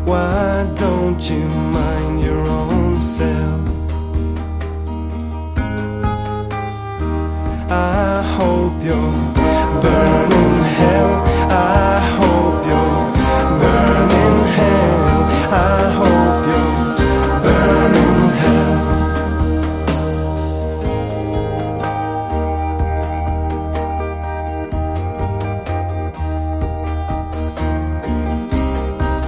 Why don't you mind your own self? I hope you're burning